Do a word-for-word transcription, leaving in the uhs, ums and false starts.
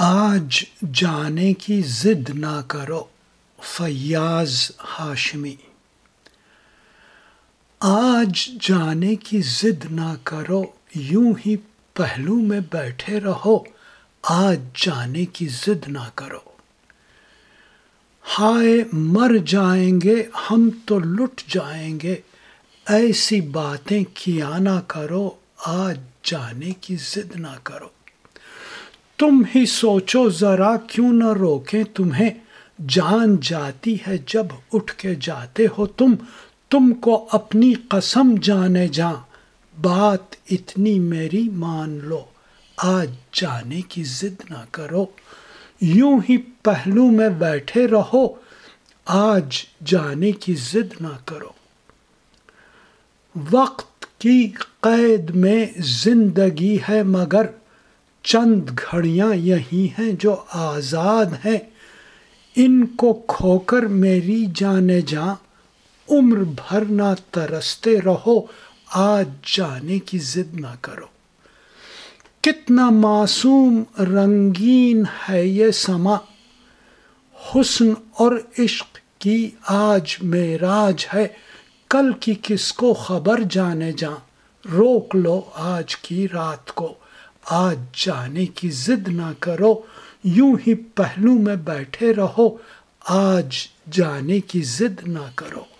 آج جانے کی ضد نہ کرو، فیاض ہاشمی۔ آج جانے کی ضد نہ کرو، یوں ہی پہلو میں بیٹھے رہو، آج جانے کی ضد نہ کرو۔ ہائے مر جائیں گے ہم تو لٹ جائیں گے، ایسی باتیں کیا نہ کرو، آج جانے کی ضد نہ کرو۔ تم ہی سوچو ذرا کیوں نہ روکیں تمہیں، جان جاتی ہے جب اٹھ کے جاتے ہو تم، تم کو اپنی قسم جانے جاں، بات اتنی میری مان لو، آج جانے کی ضد نہ کرو۔ یوں ہی پہلو میں بیٹھے رہو، آج جانے کی ضد نہ کرو۔ وقت کی قید میں زندگی ہے مگر چند گھڑیاں یہی ہیں جو آزاد ہیں، ان کو کھو کر میری جانے جاں، عمر بھر نہ ترستے رہو، آج جانے کی ضد نہ کرو۔ کتنا معصوم رنگین ہے یہ سما، حسن اور عشق کی آج معراج ہے، کل کی کس کو خبر جانے جاں، روک لو آج کی رات کو، آج جانے کی ضد نہ کرو۔ یوں ہی پہلو میں بیٹھے رہو، آج جانے کی ضد نہ کرو۔